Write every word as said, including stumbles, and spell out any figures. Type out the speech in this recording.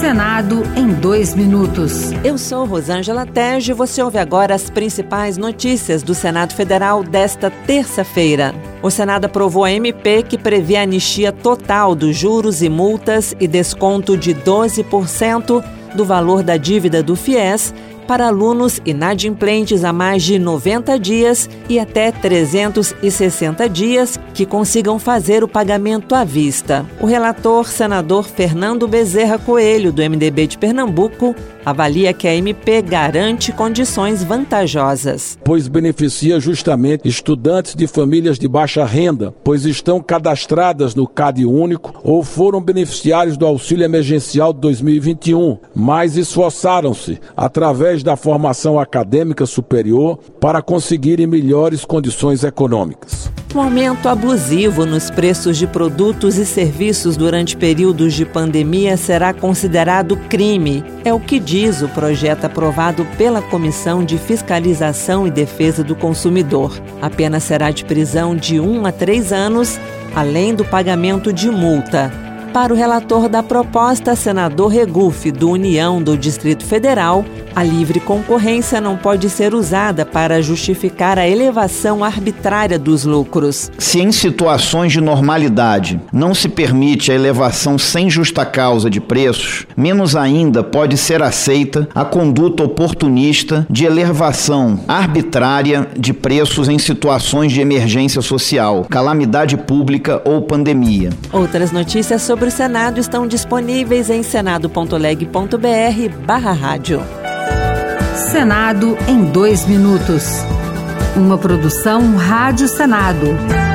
Senado em dois minutos. Eu sou Rosângela Tege e você ouve agora as principais notícias do Senado Federal desta terça-feira. O Senado aprovou a M P que prevê a anistia total dos juros e multas e desconto de doze por cento do valor da dívida do FIES para alunos inadimplentes há mais de noventa dias e até trezentos e sessenta dias que consigam fazer o pagamento à vista. O relator, senador Fernando Bezerra Coelho, do M D B de Pernambuco, avalia que a M P garante condições vantajosas. Pois beneficia justamente estudantes de famílias de baixa renda, pois estão cadastradas no CAD único ou foram beneficiários do auxílio emergencial de dois mil e vinte e um, mas esforçaram-se, através da formação acadêmica superior, para conseguirem melhores condições econômicas. O aumento abusivo nos preços de produtos e serviços durante períodos de pandemia será considerado crime. É o que diz o projeto aprovado pela Comissão de Fiscalização e Defesa do Consumidor. A pena será de prisão de um a três anos, além do pagamento de multa. Para o relator da proposta, senador Regufe, do União do Distrito Federal, a livre concorrência não pode ser usada para justificar a elevação arbitrária dos lucros. Se em situações de normalidade não se permite a elevação sem justa causa de preços, menos ainda pode ser aceita a conduta oportunista de elevação arbitrária de preços em situações de emergência social, calamidade pública ou pandemia. Outras notícias sobre o Senado estão disponíveis em senado.leg.br barra rádio. Senado em dois minutos. Uma produção Rádio Senado.